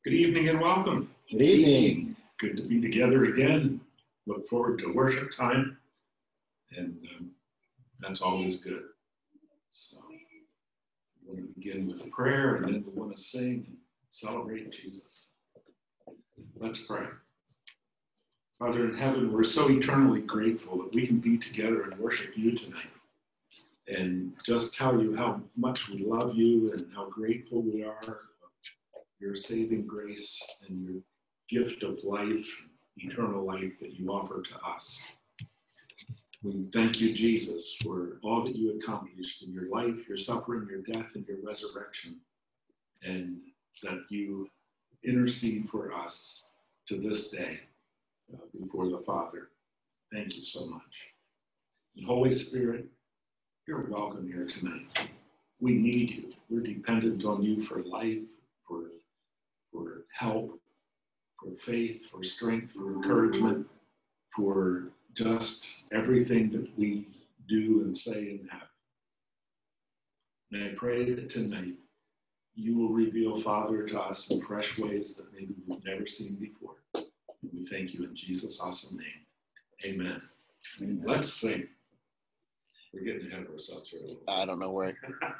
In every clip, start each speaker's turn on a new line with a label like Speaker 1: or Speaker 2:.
Speaker 1: Good evening and welcome.
Speaker 2: Good evening.
Speaker 1: Good to be together again. Look forward to worship time, and that's always good. So we want to begin with prayer, and then we want to sing and celebrate Jesus. Let's pray. Father in heaven, we're so eternally grateful that we can be together and worship you tonight, and just tell you how much we love you and how grateful we are for your saving grace and your gift of life, eternal life that you offer to us. We thank you, Jesus, for all that you accomplished in your life, your suffering, your death, and your resurrection, and that you intercede for us to this day before the Father. Thank you so much. And Holy Spirit, you're welcome here tonight. We need you. We're dependent on you for life, for help, for faith, for strength, for encouragement, for just everything that we do and say and have. And I pray that tonight you will reveal, Father, to us in fresh ways that maybe we've never seen before. And we thank you in Jesus' awesome name. Amen. Amen. Let's sing. We're getting ahead of ourselves here a little bit.
Speaker 2: I don't know where.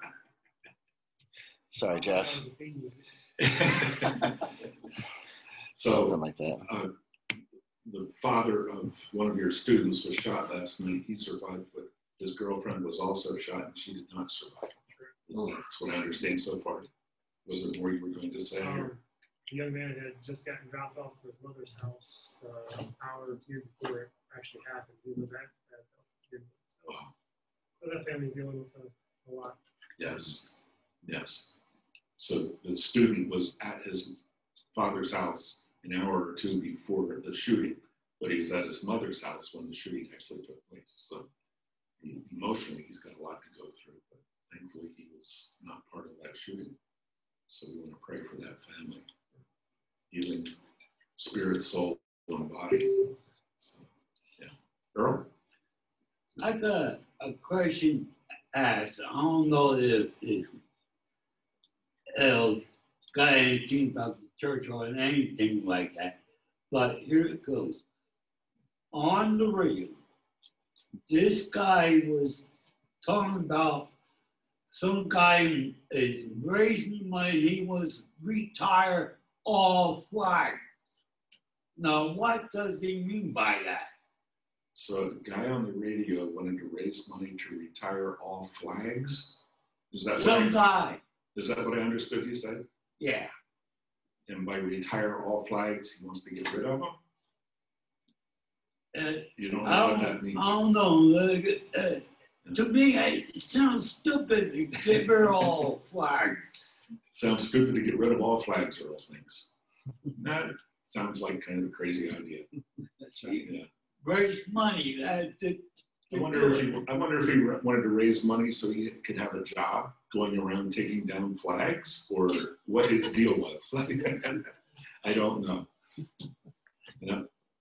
Speaker 2: Sorry, Jeff. Something like that.
Speaker 1: The father of one of your students was shot last night. He survived, but his girlfriend was also shot, and she did not survive. That's what I understand so far. Was there more you were going to say?
Speaker 3: The young man had just gotten dropped off to his mother's house an hour or two before it actually happened. He was at that house.
Speaker 1: Wow.
Speaker 3: So that family's dealing with a lot.
Speaker 1: Yes, yes. So the student was at his father's house an hour or two before the shooting, but he was at his mother's house when the shooting actually took place. So emotionally, he's got a lot to go through, but thankfully he was not part of that shooting. So we want to pray for that family, healing spirit, soul, and body. So, yeah. Earl?
Speaker 4: I got a question asked. I don't know if got anything about the church or anything like that, but here it goes. On the radio, this guy was talking about some guy is raising money. He was retire all flags. Now, what does he mean by that?
Speaker 1: So the guy on the radio wanted to raise money to retire all flags? Is that Is that what I understood you said?
Speaker 4: Yeah.
Speaker 1: And by retire all flags, he wants to get rid of them? You don't know what that means?
Speaker 4: I don't know. To me, it sounds stupid to get rid of all flags.
Speaker 1: Sounds stupid to get rid of all flags or all things. That sounds like kind of a crazy idea.
Speaker 4: That's right.
Speaker 1: Yeah.
Speaker 4: Raise money.
Speaker 1: I wonder if he wanted to raise money so he could have a job going around taking down flags, or what his deal was. I don't know. Yeah.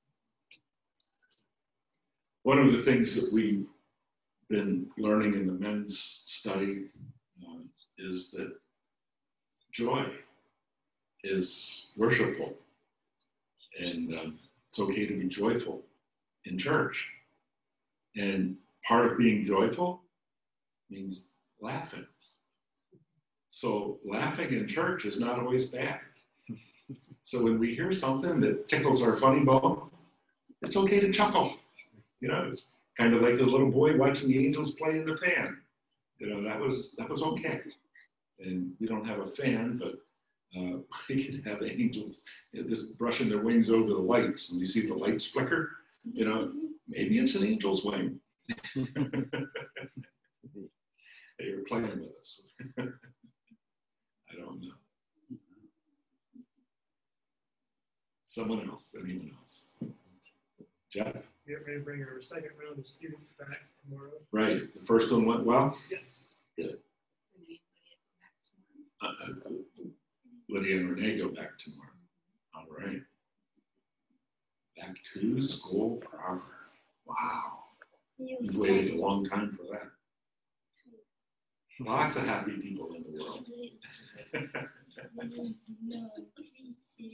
Speaker 1: One of the things that we've been learning in the men's study is that joy is worshipful, and it's okay to be joyful in church. And part of being joyful means laughing. So laughing in church is not always bad. So when we hear something that tickles our funny bone, it's okay to chuckle. You know, it's kind of like the little boy watching the angels play in the fan. You know, that was okay. And we don't have a fan, but we can have angels just brushing their wings over the lights, and we see the lights flicker. You know, maybe it's an angel's wing. They were playing with us. I don't know. Someone else, anyone else? Jeff?
Speaker 3: Get ready to bring our second round of students back tomorrow.
Speaker 1: Right. The first one went well?
Speaker 3: Yes.
Speaker 1: Good. Lydia and Renee go back tomorrow. All right. Back to school proper. Wow. You've waited a long time for that. Lots of happy people in the world.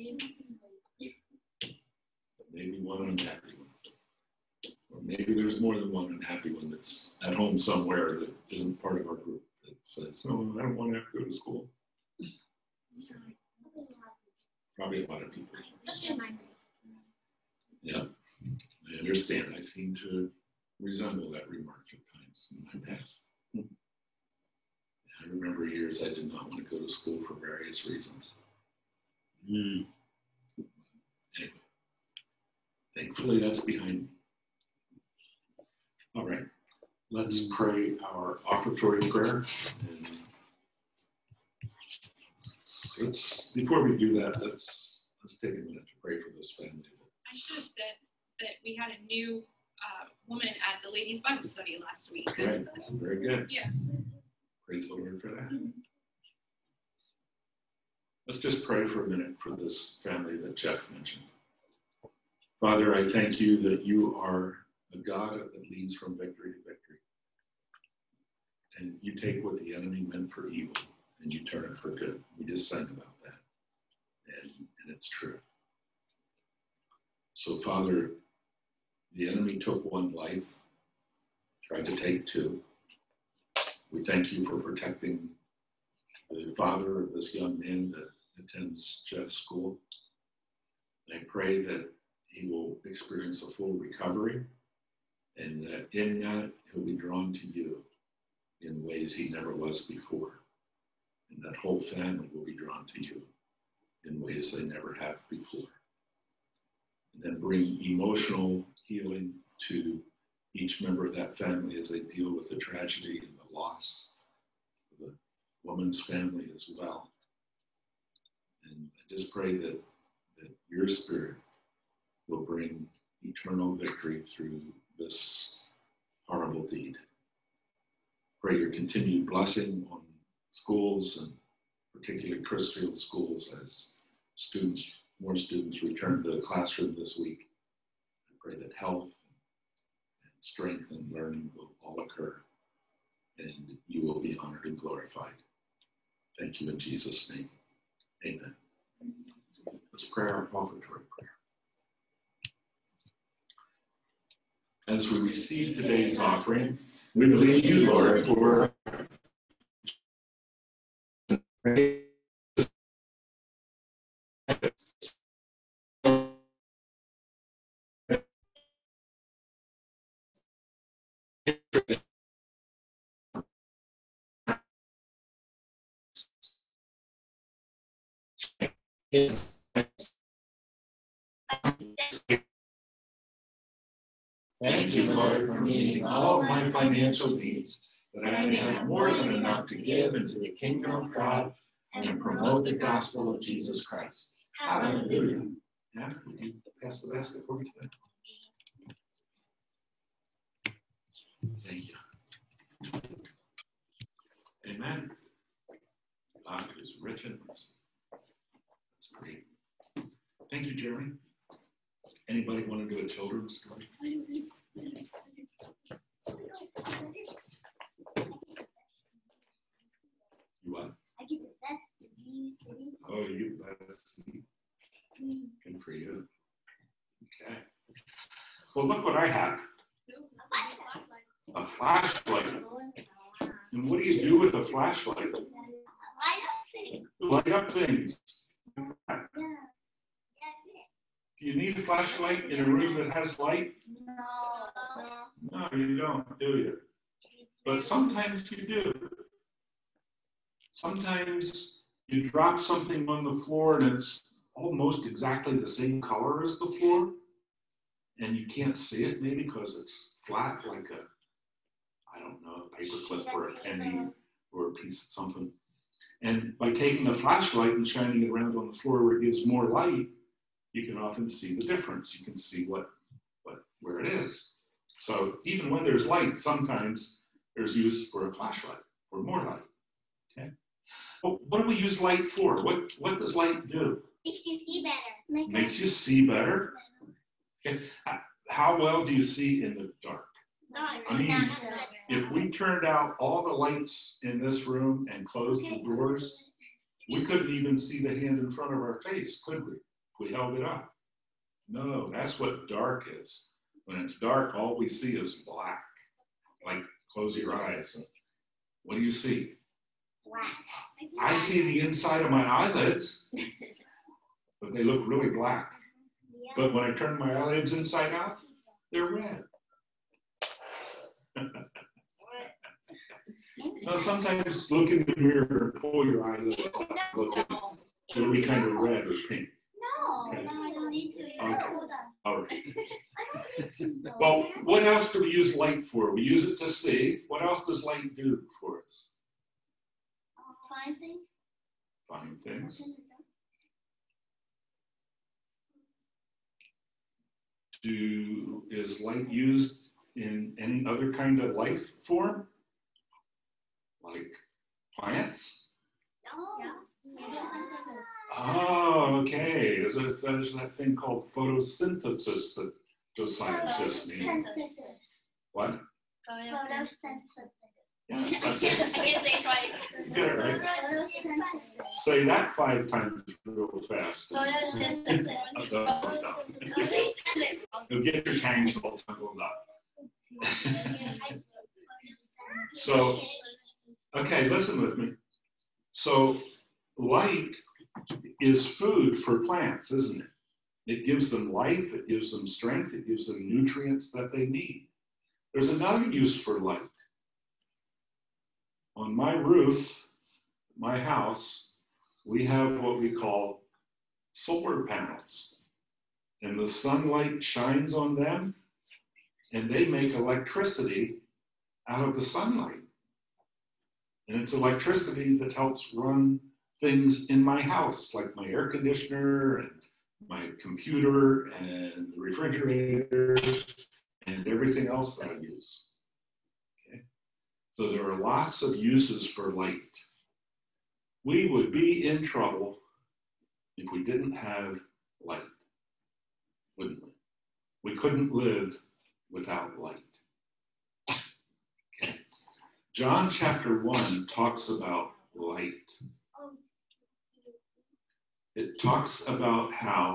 Speaker 1: more than one unhappy one that's at home somewhere that isn't part of our group that says, "No, I don't want to have to go to school." Probably a lot of people. Yeah, I understand. I seem to resemble that remark at times in my past. I remember years I did not want to go to school for various reasons. Anyway, thankfully that's behind me. All right, let's pray our offertory prayer. And before we do that, let's take a minute to pray for this family.
Speaker 5: I should have said that we had a new woman at the ladies' Bible study last week.
Speaker 1: Right, very good.
Speaker 5: Yeah.
Speaker 1: Praise the Lord for that. Let's just pray for a minute for this family that Jeff mentioned. Father, I thank you that you are a God that leads from victory to victory. And you take what the enemy meant for evil and you turn it for good. We just sang about that. And it's true. So, Father, the enemy took one life, tried to take two. We thank you for protecting the father of this young man that attends Jeff's school. I pray that he will experience a full recovery and that in that he'll be drawn to you in ways he never was before. And that whole family will be drawn to you in ways they never have before. And then bring emotional healing to each member of that family as they deal with the tragedy and the loss of the woman's family as well. And I just pray that your spirit will bring eternal victory through this horrible deed. Pray your continued blessing on schools and particularly Chrisfield schools as more students return to the classroom this week. I pray that health and strength and learning will all occur and you will be honored and glorified. Thank you in Jesus' name. Amen. Let's pray our offertory prayer. As we receive today's offering, we believe you, Lord, for Thank you, Lord, for meeting all of my financial needs, that I may have more than enough to give into the kingdom of God and promote the gospel of Jesus Christ. Hallelujah. Yeah, would you pass the basket for me today? Thank you. Amen. God is rich in mercy. That's great. Thank you, Jeremy. Anybody want to do a children's story? You what?
Speaker 6: I get the best view city.
Speaker 1: Oh, you best. Good for you. Okay. Well, look what I have. A flashlight. And what do you do with a flashlight? Light up things. Do you need a flashlight in a room that has light? No, you don't, do you? But sometimes you do. Sometimes you drop something on the floor and it's almost exactly the same color as the floor, and you can't see it maybe because it's flat like a paper clip or a penny or a piece of something. And by taking a flashlight and shining it around on the floor where it gives more light, you can often see the difference. You can see where it is. So even when there's light, sometimes there's use for a flashlight or more light. Okay. Well, what do we use light for? What does light do?
Speaker 6: Makes you see better.
Speaker 1: Makes you see better. Okay. How well do you see in the dark? I mean, if we turned out all the lights in this room and closed the doors, we couldn't even see the hand in front of our face, could we? If we held it up. No, that's what dark is. When it's dark, all we see is black. Like, close your eyes. What do you see?
Speaker 6: Black.
Speaker 1: I see the inside of my eyelids, but they look really black.
Speaker 6: Yeah.
Speaker 1: But when I turn my eyelids inside out, they're red. Now, sometimes look in the mirror and pull your eyelids up. Look at it. It'll be kind of red or pink.
Speaker 6: No,
Speaker 1: Okay.
Speaker 6: no, I don't need to.
Speaker 1: Okay.
Speaker 6: Hold on.
Speaker 1: All right.
Speaker 6: I don't need to.
Speaker 1: Well, what else do we use light for? We use it to see. What else does light do for us?
Speaker 6: Find things.
Speaker 1: Find things. Is light used in any other kind of life form? Like plants?
Speaker 6: Oh, yeah.
Speaker 1: Oh, okay. There's that thing called photosynthesis that those scientists need.
Speaker 6: Photosynthesis.
Speaker 1: What?
Speaker 6: Photosynthesis.
Speaker 1: Yes, that's
Speaker 5: I
Speaker 1: it.
Speaker 5: can't say it twice.
Speaker 1: You get it right.
Speaker 6: Photosynthesis.
Speaker 1: Say that 5 times real fast.
Speaker 6: Photosynthesis.
Speaker 1: You'll get your tangs all tangled up. So, okay, listen with me. So, light is food for plants, isn't it? It gives them life, it gives them strength, it gives them nutrients that they need. There's another use for light. On my roof, my house, we have what we call solar panels. And the sunlight shines on them, and they make electricity out of the sunlight. And it's electricity that helps run things in my house, like my air conditioner and my computer and the refrigerator and everything else that I use. Okay? So there are lots of uses for light. We would be in trouble if we didn't have light, wouldn't we? We couldn't live without light. Okay. John chapter 1 talks about light. It talks about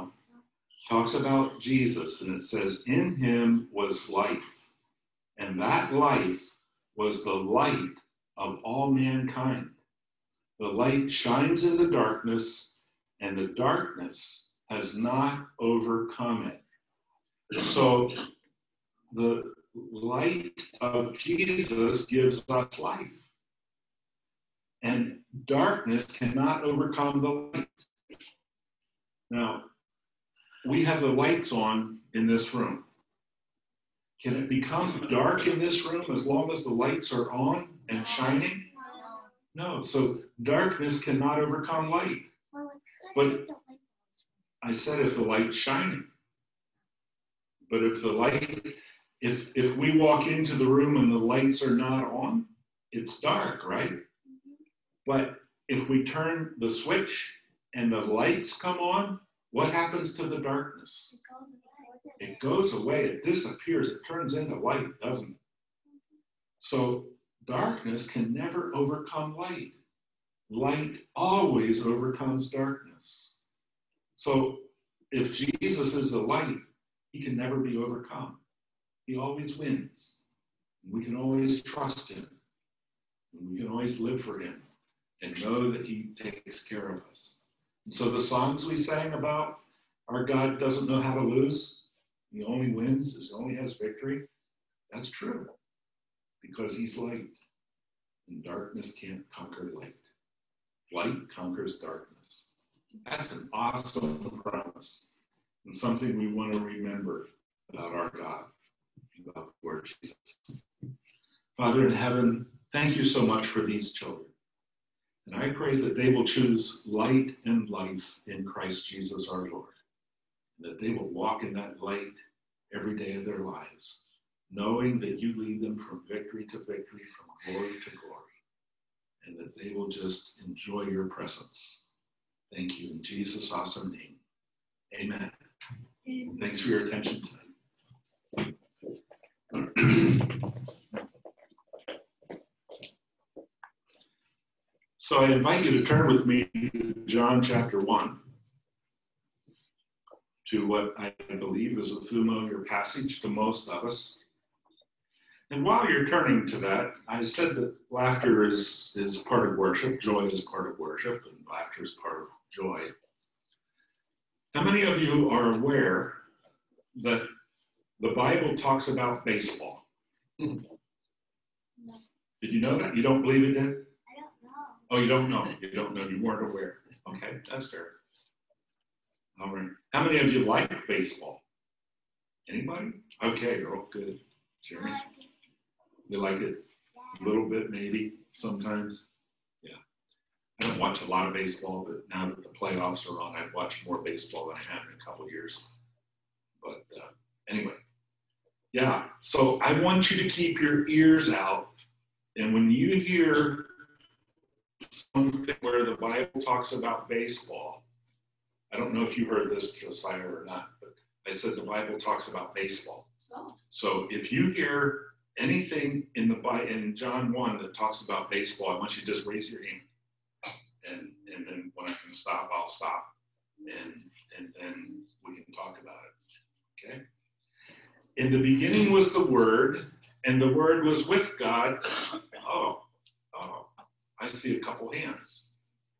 Speaker 1: Jesus, and it says, in him was life, and that life was the light of all mankind. The light shines in the darkness, and the darkness has not overcome it. So the light of Jesus gives us life, and darkness cannot overcome the light. Now, we have the lights on in this room. Can it become dark in this room as long as the lights are on and shining? No, so darkness cannot overcome light. But I said if the light's shining. But if the light, if we walk into the room and the lights are not on, it's dark, right? But if we turn the switch and the lights come on, what happens to the darkness? It goes away, it disappears, it turns into light, doesn't it? So darkness can never overcome light. Light always overcomes darkness. So if Jesus is the light, he can never be overcome. He always wins. We can always trust him. And we can always live for him and know that he takes care of us. And so the songs we sang about our God doesn't know how to lose, he only wins, he only has victory, that's true. Because he's light. And darkness can't conquer light. Light conquers darkness. That's an awesome promise. And something we want to remember about our God, about the Lord Jesus. Father in heaven, thank you so much for these children. And I pray that they will choose light and life in Christ Jesus our Lord. And that they will walk in that light every day of their lives, knowing that you lead them from victory to victory, from glory to glory. And that they will just enjoy your presence. Thank you in Jesus' awesome name. Amen. Thanks for your attention tonight. So I invite you to turn with me to John chapter 1. to what I believe is a familiar passage to most of us. And while you're turning to that, I said that laughter is part of worship, joy is part of worship, and laughter is part of joy. How many of you are aware that the Bible talks about baseball?
Speaker 6: No.
Speaker 1: Did you know that? You don't believe it did?
Speaker 6: I don't know.
Speaker 1: Oh, you don't know. You don't know. You weren't aware. Okay, that's fair. All right. How many of you like baseball? Anybody? Okay, you're all good. Jeremy, you like it? A little bit, maybe, sometimes? Yeah. I don't watch a lot of baseball, but now that the playoffs are on, I've watched more baseball than I have in a couple of years. But anyway, yeah. So I want you to keep your ears out. And when you hear something where the Bible talks about baseball, I don't know if you heard this, Josiah, or not, but I said the Bible talks about baseball.
Speaker 5: Oh.
Speaker 1: So if you hear anything in in John 1 that talks about baseball, I want you to just raise your hand. And then when I can stop, I'll stop. And then we can talk about it. Okay? In the beginning was the Word, and the Word was with God. Oh, I see a couple hands.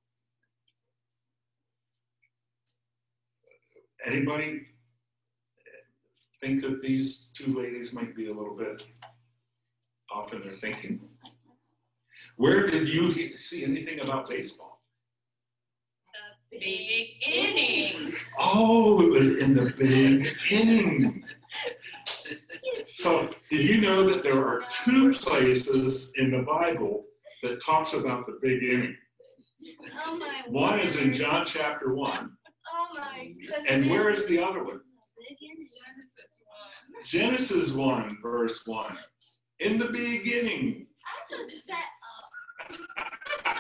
Speaker 1: Anybody think that these two ladies might be a little bit off in their thinking? Where did you see anything about baseball?
Speaker 5: The big inning.
Speaker 1: Oh, it was in the big inning. So, did you know that there are two places in the Bible that talks about the big inning?
Speaker 6: Oh my.
Speaker 1: One is in John chapter 1,
Speaker 6: Oh my goodness.
Speaker 1: and where is the other one?
Speaker 5: Genesis 1.
Speaker 1: Genesis 1, verse 1. In the beginning.
Speaker 6: I was set up.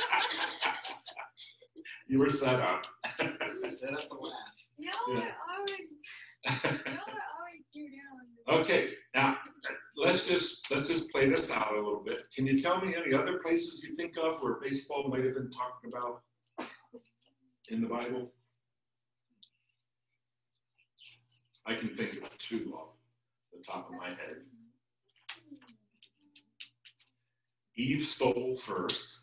Speaker 1: You were set up.
Speaker 2: Set up the laugh.
Speaker 6: No,
Speaker 1: Yeah.
Speaker 6: I already threw down.
Speaker 1: Okay, now let's just play this out a little bit. Can you tell me any other places you think of where baseball might have been talked about in the Bible? I can think of two off the top of my head. Eve stole first.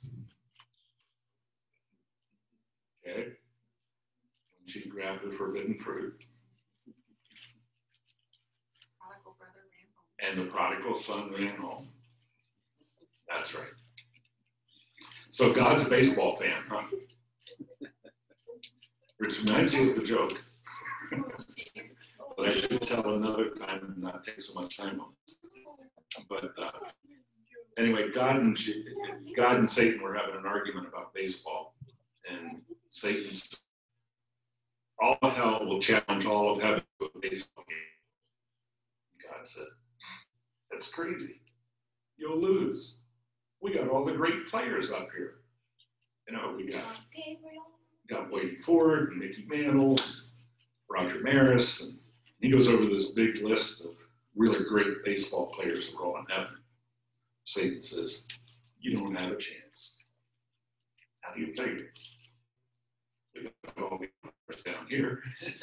Speaker 1: Okay. When she grabbed the forbidden fruit.
Speaker 5: Prodigal brother ran home.
Speaker 1: And the prodigal son ran home. That's right. So God's a baseball fan, huh? Which reminds you of the joke. But I should tell another time and not take so much time on this. But anyway, God and Satan were having an argument about baseball. And Satan's all of hell will challenge all of heaven to a baseball game. God said, that's crazy. You'll lose. We got all the great players up here. You know, we got Wade Ford and Mickey Mantle, Roger Maris, and he goes over this big list of really great baseball players that are all in heaven. Satan says, you don't have a chance. How do you figure? We got all the players down here.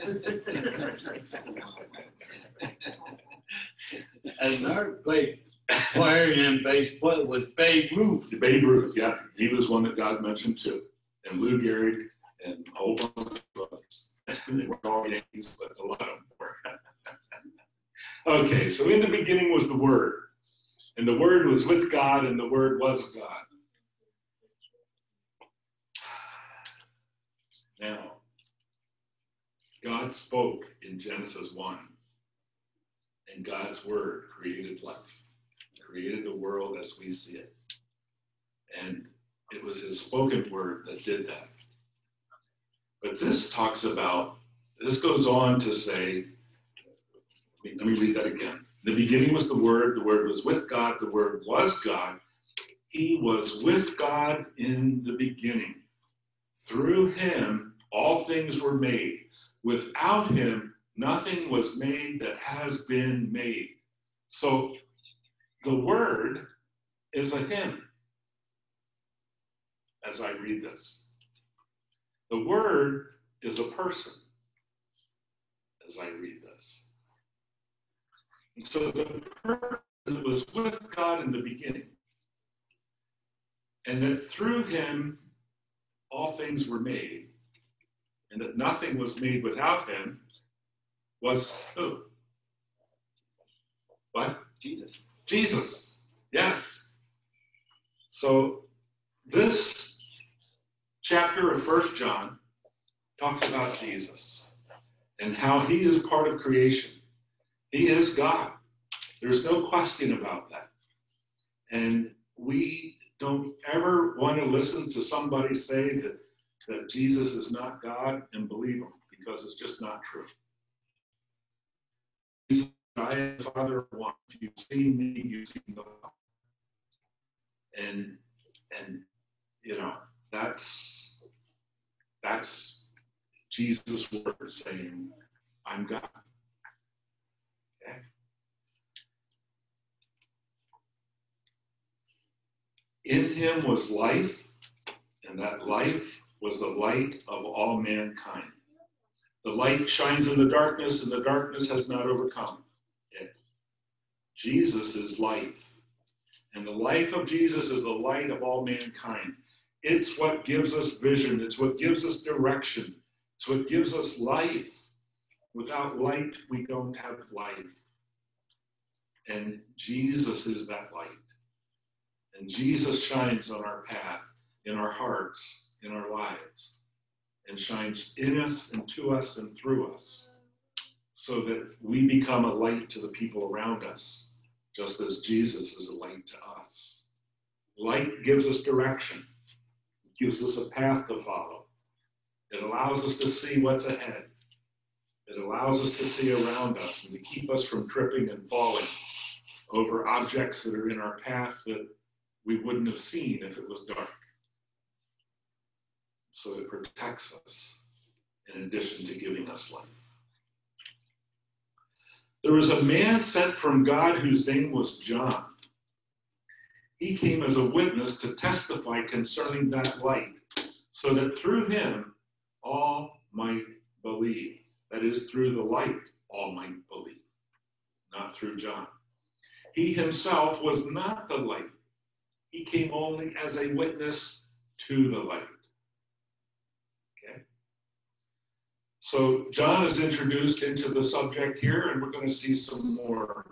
Speaker 4: Another great player in baseball was Babe Ruth.
Speaker 1: Babe Ruth, yeah, he was one that God mentioned too. And Lou Gehrig and a whole bunch of others. They weren't all Yankees, but a lot of them were. Okay, so in the beginning was the Word. And the Word was with God, and the Word was God. Now, God spoke in Genesis 1, and God's Word created life, created the world as we see it. And it was His spoken word that did that. But this goes on to say, let me read that again. In the beginning was the Word was with God, the Word was God. He was with God in the beginning. Through Him, all things were made. Without Him, nothing was made that has been made. So the Word is a Him, as I read this. The Word is a person, as I read this. And so the person was with God in the beginning, and that through him all things were made, and that nothing was made without him, was who? What?
Speaker 2: Jesus.
Speaker 1: Jesus. Yes. So this chapter of 1 John talks about Jesus and how he is part of creation. He is God. There's no question about that. And we don't ever want to listen to somebody say that Jesus is not God and believe him, because it's just not true. I and the Father are one. If you've seen me, you've seen the Father. And you know, that's Jesus' word saying, I'm God. Okay? In him was life, and that life was the light of all mankind. The light shines in the darkness, and the darkness has not overcome it. Jesus is life. And the life of Jesus is the light of all mankind. It's what gives us vision. It's what gives us direction. It's what gives us life. Without light, we don't have life. And Jesus is that light. And Jesus shines on our path, in our hearts, in our lives, and shines in us and to us and through us, so that we become a light to the people around us, just as Jesus is a light to us. Light gives us direction. It gives us a path to follow. It allows us to see what's ahead. It allows us to see around us and to keep us from tripping and falling over objects that are in our path that we wouldn't have seen if it was dark. So it protects us in addition to giving us life. There was a man sent from God whose name was John. He came as a witness to testify concerning that light, so that through him all might believe. That is, through the light all might believe, not through John. He himself was not the light. He came only as a witness to the light. Okay? So John is introduced into the subject here, and we're going to see some more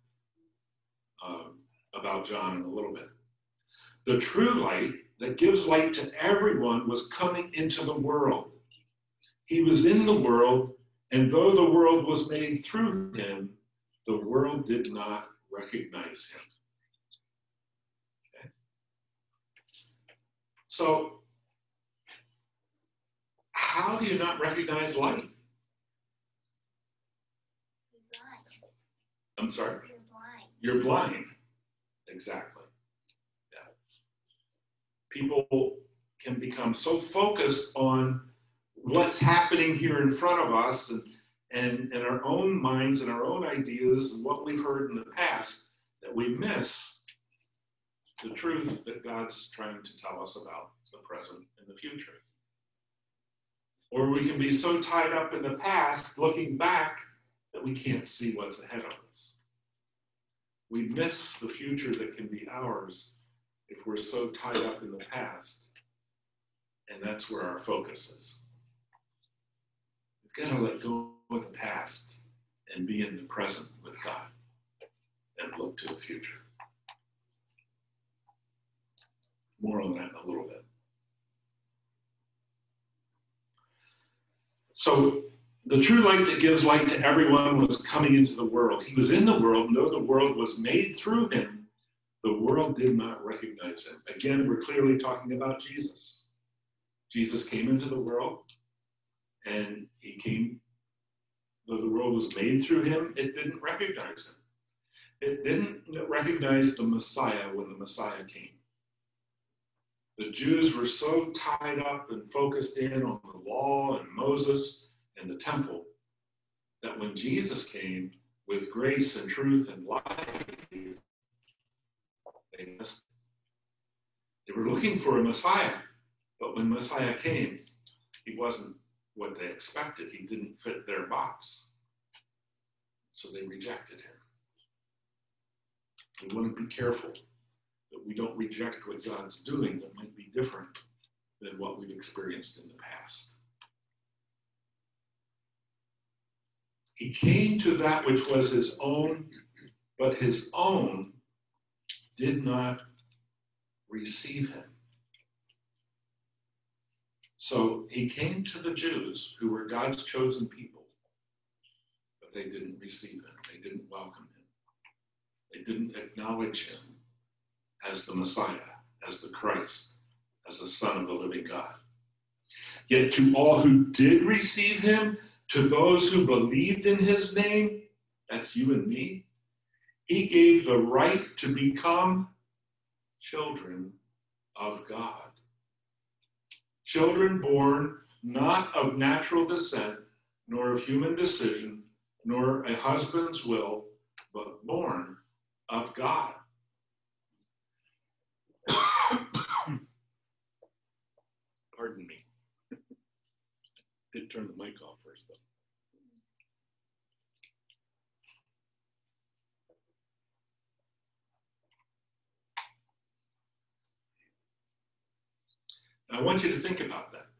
Speaker 1: about John in a little bit. The true light that gives light to everyone was coming into the world. He was in the world, and though the world was made through him, the world did not recognize him. Okay? So, how do you not recognize light?
Speaker 6: You're blind.
Speaker 1: I'm sorry?
Speaker 6: You're blind.
Speaker 1: You're blind. Exactly. Yeah. People can become so focused on what's happening here in front of us and our own minds and our own ideas and what we've heard in the past that we miss the truth that God's trying to tell us about the present and the future. Or we can be so tied up in the past, looking back, that we can't see what's ahead of us. We miss the future that can be ours if we're so tied up in the past. And that's where our focus is. We've got to let go of the past and be in the present with God and look to the future. More on that in a little bit. So the true light that gives light to everyone was coming into the world. He was in the world, and though the world was made through him, the world did not recognize him. Again, we're clearly talking about Jesus. Jesus came into the world, and he came, though the world was made through him, it didn't recognize him. It didn't recognize the Messiah when the Messiah came. The Jews were so tied up and focused in on the law and Moses and the temple that when Jesus came with grace and truth and life, they missed it. They were looking for a Messiah, but when Messiah came, he wasn't what they expected. He didn't fit their box. so they rejected him. We want to be careful that we don't reject what God's doing that might be different than what we've experienced in the past. He came to that which was his own, but his own did not receive him. So he came to the Jews, who were God's chosen people, but they didn't receive him. They didn't welcome him. They didn't acknowledge him as the Messiah, as the Christ, as the Son of the living God. Yet to all who did receive him, to those who believed in his name, that's you and me, he gave the right to become children of God. Children born not of natural descent, nor of human decision, nor a husband's will, but born of God. Pardon me. Did turn the mic off first, though. I want you to think about that.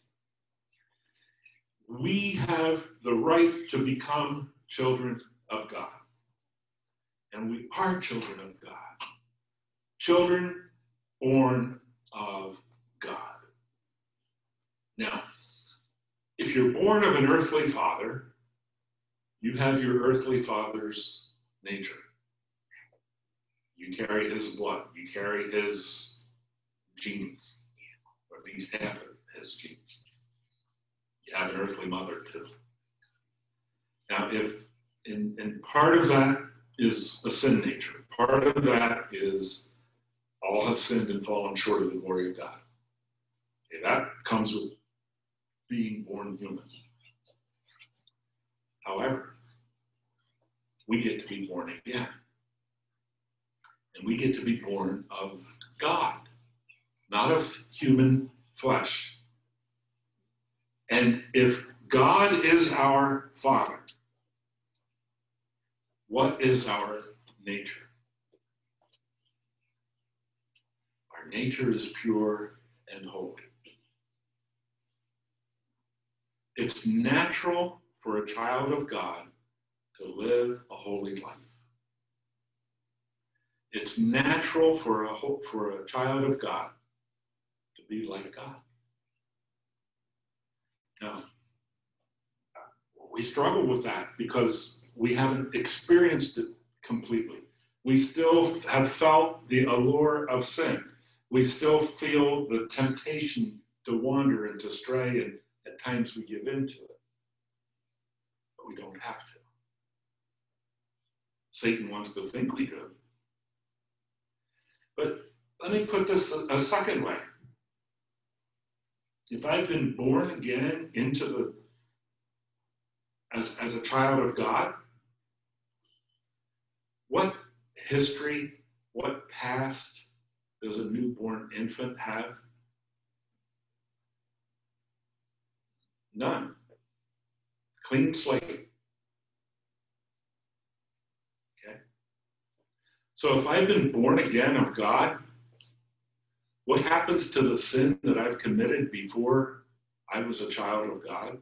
Speaker 1: We have the right to become children of God. And we are children of God. Children born of God. Now, if you're born of an earthly father, you have your earthly father's nature. You carry his blood. You carry his genes, or at least half of his genes. You have an earthly mother too. Now, if and part of that is a sin nature. Part of that is all have sinned and fallen short of the glory of God. Okay, that comes with being born human. However, we get to be born again. And we get to be born of God, not of human flesh. And if God is our Father, what is our nature? Our nature is pure and holy. It's natural for a child of God to live a holy life. It's natural for a child of God to be like God. Now, we struggle with that because we haven't experienced it completely. We still have felt the allure of sin. We still feel the temptation to wander and to stray, and at times we give in to it. But we don't have to. Satan wants to think we do. But let me put this a second way. If I've been born again into as a child of God, what history, what past does a newborn infant have? None. Clean slate. Okay? So if I've been born again of God, what happens to the sin that I've committed before I was a child of God?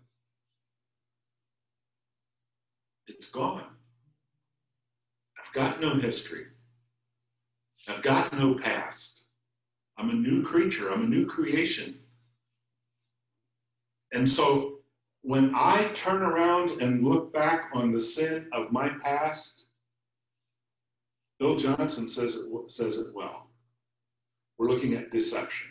Speaker 1: It's gone. I've got no history. I've got no past. I'm a new creature. I'm a new creation. And so when I turn around and look back on the sin of my past, Bill Johnson says it well. We're looking at deception.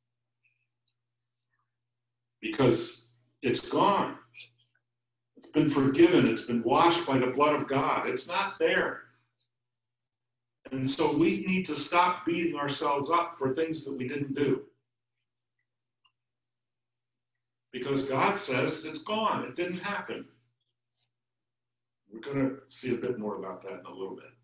Speaker 1: Because it's gone. It's been forgiven. It's been washed by the blood of God. It's not there. And so we need to stop beating ourselves up for things that we didn't do. Because God says it's gone. It didn't happen. We're going to see a bit more about that in a little bit.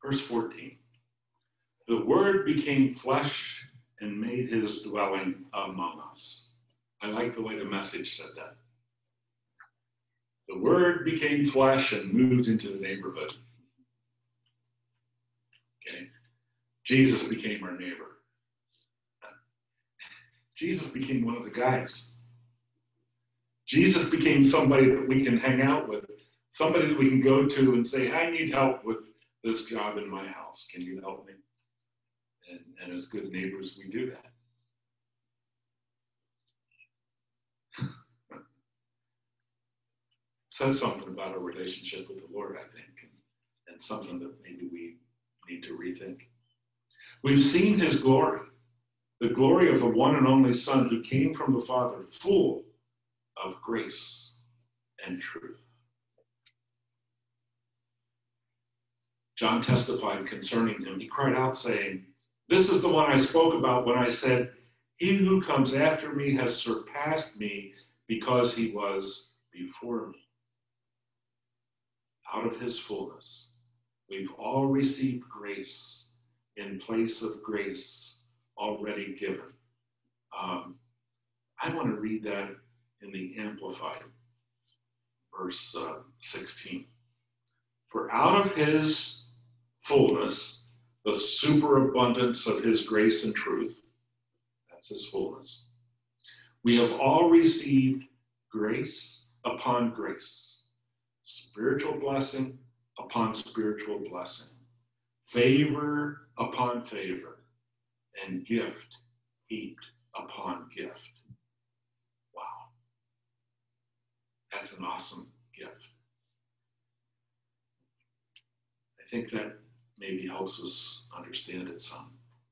Speaker 1: Verse 14. The Word became flesh and made his dwelling among us. I like the way the Message said that. The Word became flesh and moved into the neighborhood. Okay? Jesus became our neighbor. Jesus became one of the guys. Jesus became somebody that we can hang out with, somebody that we can go to and say, I need help with this job in my house. Can you help me? And as good neighbors, we do that. It says something about our relationship with the Lord, I think, and something that maybe we need to rethink. We've seen his glory, the glory of the one and only Son who came from the Father, full of grace and truth. John testified concerning him. He cried out saying, this is the one I spoke about when I said, he who comes after me has surpassed me because he was before me. Out of his fullness, we've all received grace in place of grace already given. I want to read that in the Amplified, verse 16. For out of his fullness, the superabundance of his grace and truth, that's his fullness, we have all received grace upon grace, spiritual blessing upon spiritual blessing, favor upon favor, and gift heaped upon gift. Wow. That's an awesome gift. I think that maybe helps us understand it some.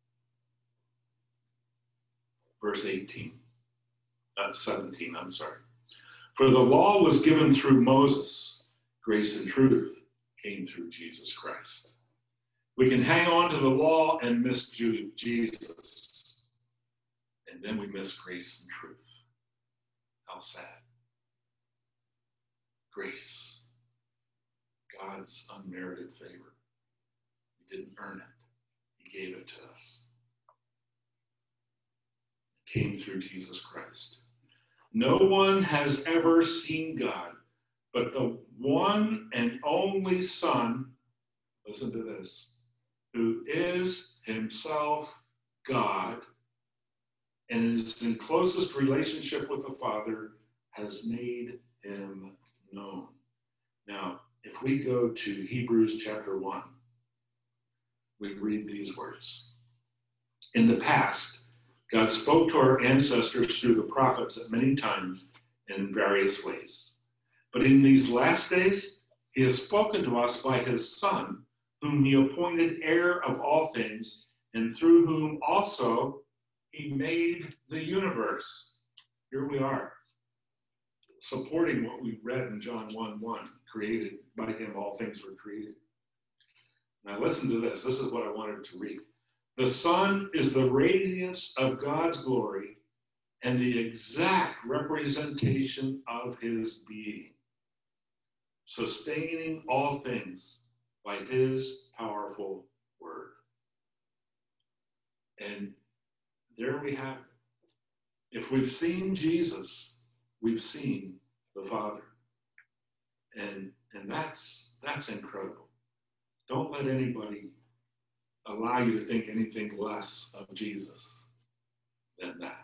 Speaker 1: Verse 17, I'm sorry. For the law was given through Moses, grace and truth came through Jesus Christ. We can hang on to the law and miss Jesus, and then we miss grace and truth. How sad. Grace, God's unmerited favor. We didn't earn it. He gave it to us. It came through Jesus Christ. No one has ever seen God, but the one and only Son, listen to this, who is himself God and is in closest relationship with the Father, has made him known. Now, if we go to Hebrews chapter 1, we read these words. In the past, God spoke to our ancestors through the prophets at many times in various ways. But in these last days, he has spoken to us by his Son, whom he appointed heir of all things, and through whom also he made the universe. Here we are, supporting what we read in John 1:1, created by him, all things were created. Now listen to this. This is what I wanted to read. The Son is the radiance of God's glory and the exact representation of his being, sustaining all things by his powerful word. And there we have it. If we've seen Jesus, we've seen the Father. And that's incredible. Don't let anybody allow you to think anything less of Jesus than that.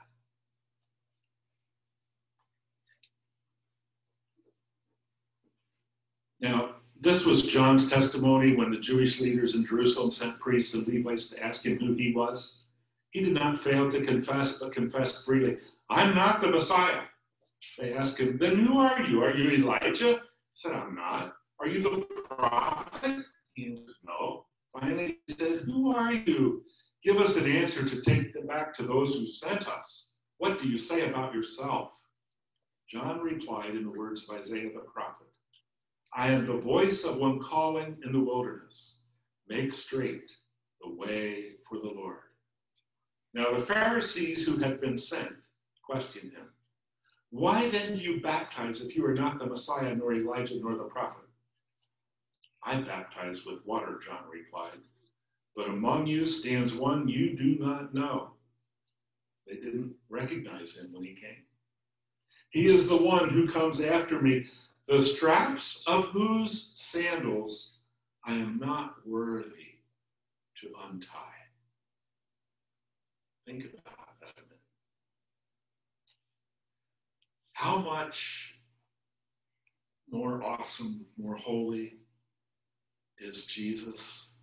Speaker 1: Now, this was John's testimony when the Jewish leaders in Jerusalem sent priests and Levites to ask him who he was. He did not fail to confess, but confessed freely, I'm not the Messiah. They asked him, then who are you? Are you Elijah? He said, I'm not. Are you the prophet? He answered, no. Finally, he said, who are you? Give us an answer to take them back to those who sent us. What do you say about yourself? John replied in the words of Isaiah the prophet, I am the voice of one calling in the wilderness. Make straight the way for the Lord. Now the Pharisees who had been sent questioned him. Why then do you baptize if you are not the Messiah, nor Elijah, nor the prophet? I baptize with water, John replied. But among you stands one you do not know. They didn't recognize him when he came. He is the one who comes after me, the straps of whose sandals I am not worthy to untie. Think about that a minute. How much more awesome, more holy is Jesus?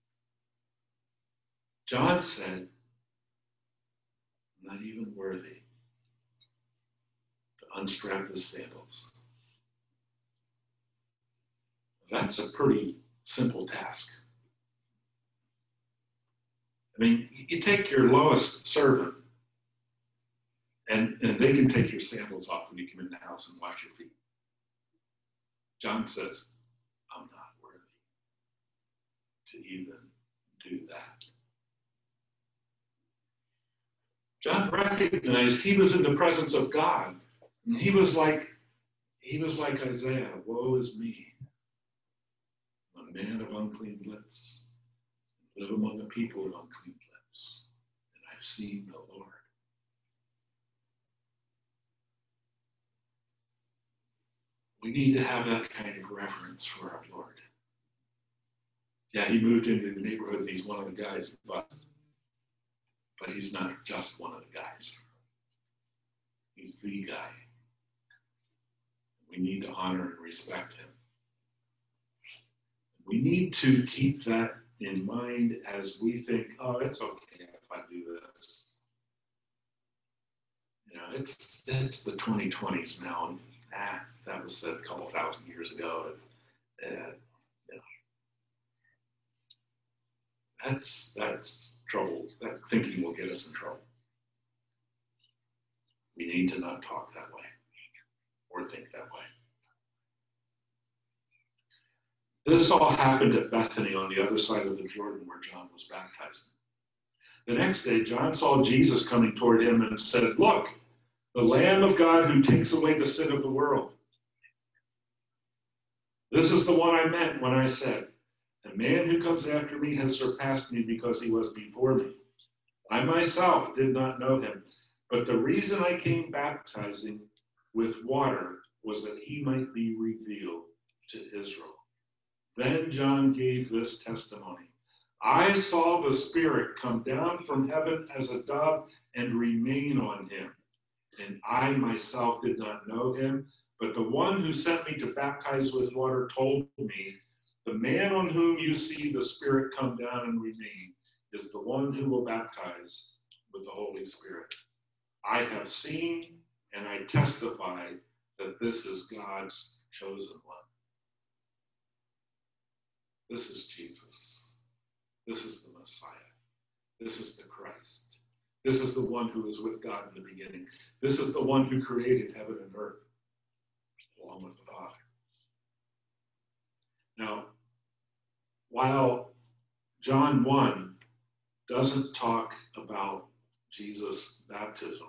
Speaker 1: John said, I'm not even worthy to unstrap his sandals. That's a pretty simple task. I mean, you take your lowest servant, and they can take your sandals off when you come in the house and wash your feet. John says, I'm not worthy to even do that. John recognized he was in the presence of God. He was like Isaiah, woe is me, a man of unclean lips, live among a people of unclean lips, and I've seen the Lord. We need to have that kind of reverence for our Lord. Yeah, he moved into the neighborhood and he's one of the guys, but he's not just one of the guys. He's the guy. We need to honor and respect him. We need to keep that in mind as we think, oh, it's okay if I do this. You know, it's the 2020s now. And, that was said a couple thousand years ago. You know, that's trouble. That thinking will get us in trouble. We need to not talk that way or think that way. This all happened at Bethany on the other side of the Jordan where John was baptizing. The next day, John saw Jesus coming toward him and said, look, the Lamb of God who takes away the sin of the world. This is the one I meant when I said, the man who comes after me has surpassed me because he was before me. I myself did not know him, but the reason I came baptizing with water was that he might be revealed to Israel. Then John gave this testimony. I saw the Spirit come down from heaven as a dove and remain on him. And I myself did not know him, but the one who sent me to baptize with water told me, the man on whom you see the Spirit come down and remain is the one who will baptize with the Holy Spirit. I have seen and I testify that this is God's chosen one. This is Jesus. This is the Messiah. This is the Christ. This is the one who was with God in the beginning. This is the one who created heaven and earth, along with the Father. Now, while John 1 doesn't talk about Jesus' baptism,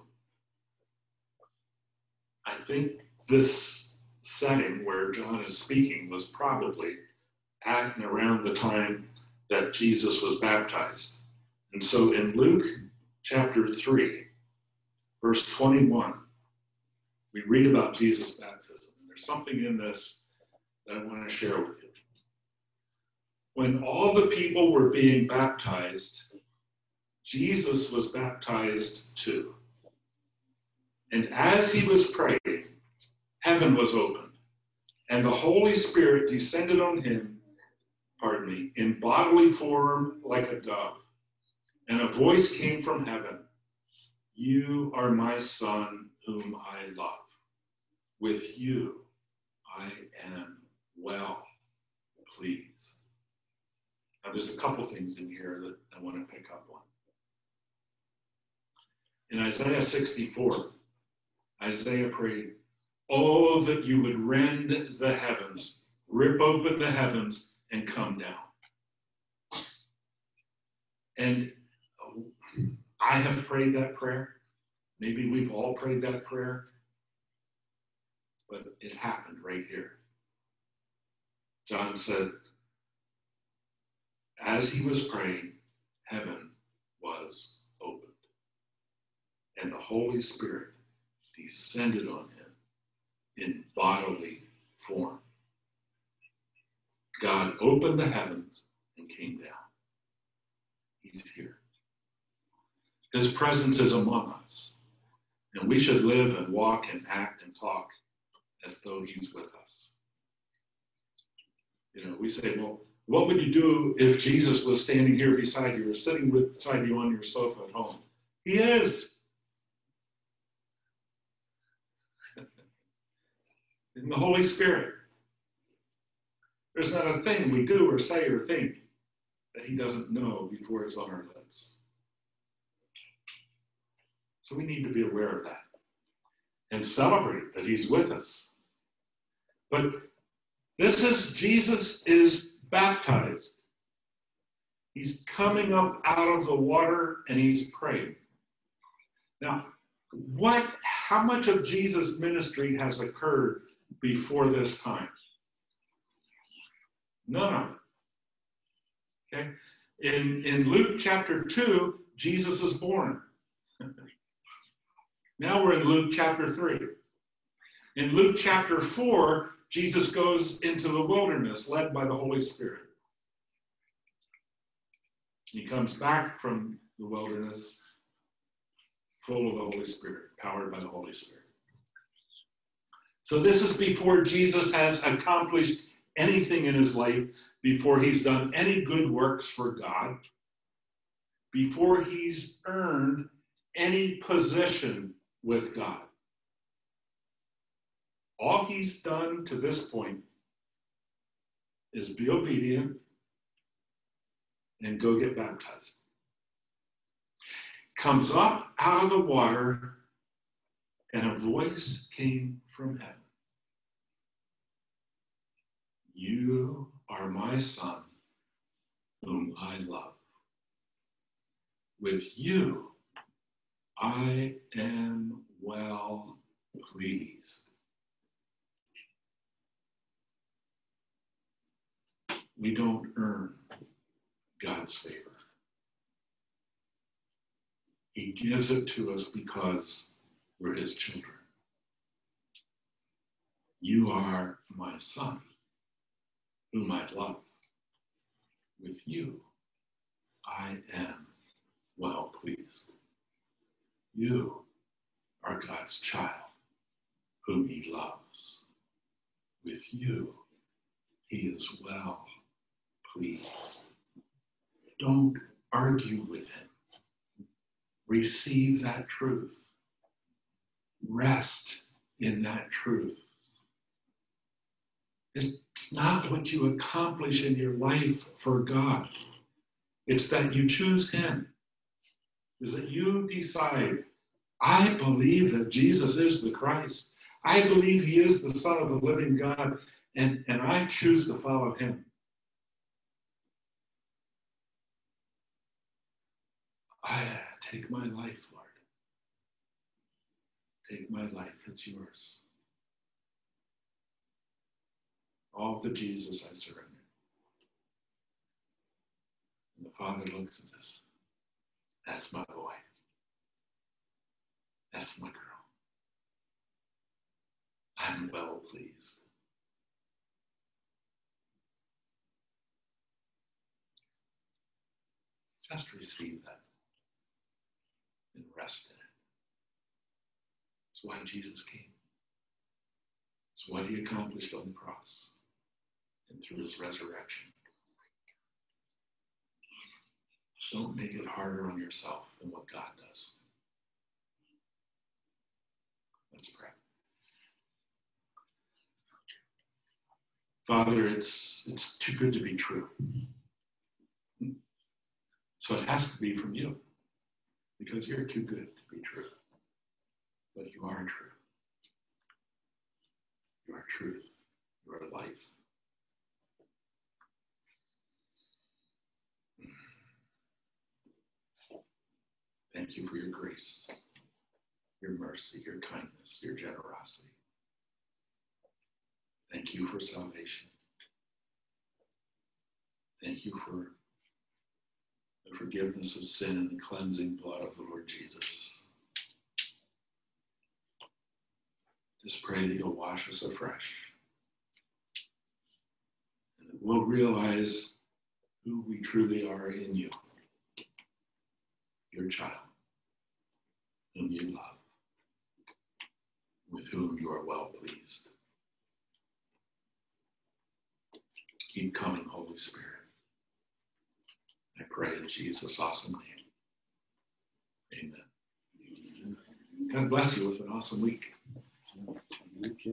Speaker 1: I think this setting where John is speaking was probably at and around the time that Jesus was baptized. And so in Luke chapter 3, verse 21, we read about Jesus' baptism. And there's something in this that I want to share with you. When all the people were being baptized, Jesus was baptized too. And as he was praying, heaven was opened, and the Holy Spirit descended on him, in bodily form like a dove. And a voice came from heaven, you are my Son, whom I love. With you I am well pleased. Now there's a couple things in here that I want to pick up on. In Isaiah 64, Isaiah prayed, oh, that you would rend the heavens, rip open the heavens, and come down. And I have prayed that prayer. Maybe we've all prayed that prayer. But it happened right here. John said, As he was praying, heaven was opened, and the Holy Spirit descended on him in bodily form. God opened the heavens and came down. He's here. His presence is among us, and we should live and walk and act and talk as though he's with us. You know, we say, well, what would you do if Jesus was standing here beside you or sitting beside you on your sofa at home? He is. In the Holy Spirit. There's not a thing we do or say or think that he doesn't know before it's on our lips. So we need to be aware of that and celebrate that he's with us. But Jesus is baptized. He's coming up out of the water and he's praying. Now, how much of Jesus' ministry has occurred before this time? None of it. Okay? In Luke chapter 2, Jesus is born. Now we're in Luke chapter 3. In Luke chapter 4, Jesus goes into the wilderness led by the Holy Spirit. He comes back from the wilderness full of the Holy Spirit, powered by the Holy Spirit. So this is before Jesus has accomplished anything in his life, before he's done any good works for God, before he's earned any position with God. All he's done to this point is be obedient and go get baptized. Comes up out of the water, and a voice came from heaven. You are my son, whom I love. With you, I am well pleased. We don't earn God's favor. He gives it to us because we're his children. You are my son, whom I love. With you, I am well pleased. You are God's child, whom he loves. With you, he is well pleased. Don't argue with him. Receive that truth. Rest in that truth. It's not what you accomplish in your life for God. It's that you choose him. Is that you decide, I believe that Jesus is the Christ. I believe he is the Son of the living God, and I choose to follow him. Take my life, Lord. Take my life, it's yours. All to Jesus I surrender. And the Father looks and says, that's my boy. That's my girl. I'm well pleased. Just receive that and rest in it. That's why Jesus came. It's what he accomplished on the cross and through his resurrection. Don't make it harder on yourself than what God does. Let's pray. Father, it's too good to be true. So it has to be from you, because you're too good to be true. But you are true. You are truth. You are life. Thank you for your grace, your mercy, your kindness, your generosity. Thank you for salvation. Thank you for the forgiveness of sin and the cleansing blood of the Lord Jesus. Just pray that you'll wash us afresh. And that we'll realize who we truly are in you, your child, whom you love, with whom you are well pleased. Keep coming, Holy Spirit. I pray in Jesus' awesome name. Amen. God bless you with an awesome week.